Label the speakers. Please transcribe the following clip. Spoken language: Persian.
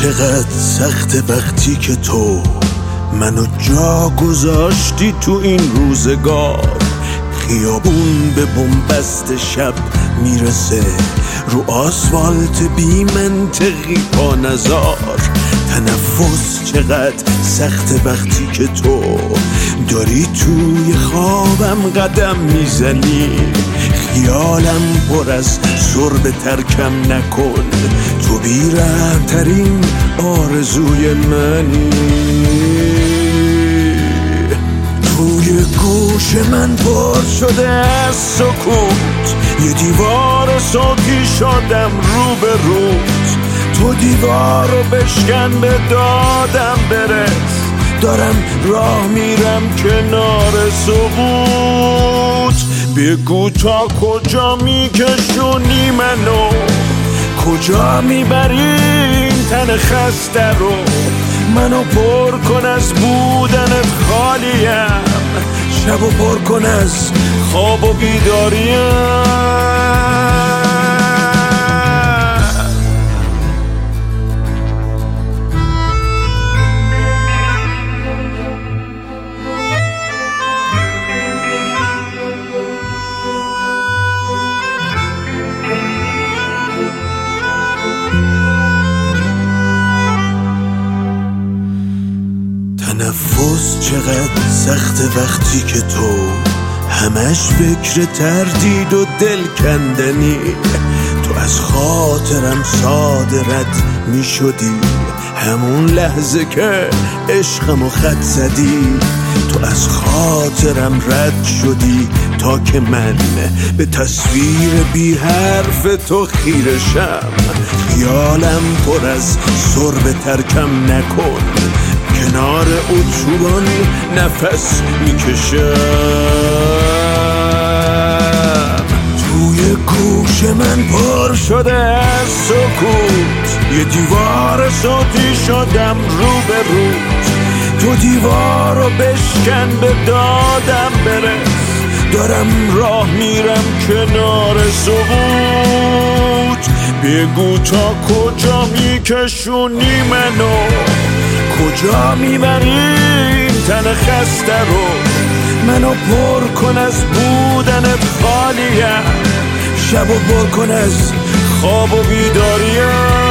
Speaker 1: چقدر سخت وقتی که تو منو جا گذاشتی تو این روزگار. خیابون به بنبست شب میرسه، رو آسفالت بی منطقی پا نزار. تنفس چقدر سخت وقتی که تو داری توی خوابم قدم میزنی. خیالم پر از سرب ترکم نکن، تو بی‌رحم‌ترین آرزوی منی. توی گوش من پر شده از سکوت، یه دیوار صوتی شدم رو به روت. تو دیوار رو بشکن به دادم برس، دارم راه میرم کنار سقوط. بگو تا کجا میکشونی منو، کجا میبری این تن خسته رو. منو پر کن از بودنت خالیم، شبو پر کن از خواب و بیداریم. تنفس چقدر سخت وقتی که تو همش فکر تردید و دل کندنی. تو از خاطرم صادرت می شدی همون لحظه که عشقمو خط زدی. تو از خاطرم رد شدی تا که من به تصویر بی حرف تو خیرشم. خیالم پر از سرب ترکم نکن، کنار اتوبان نفس میکشم. توی گوش من پر شده از سکوت، یه دیوار صوتی شدم رو به روت. تو دیوار رو بشکن به دادم برس، دارم راه میرم کنار سقوط. بگو تا کجا میکشونی منو، کجا میبری این تن خسته رو. منو پر کن از بودنت خالیم، شبو پر کن از خواب و بیداریم.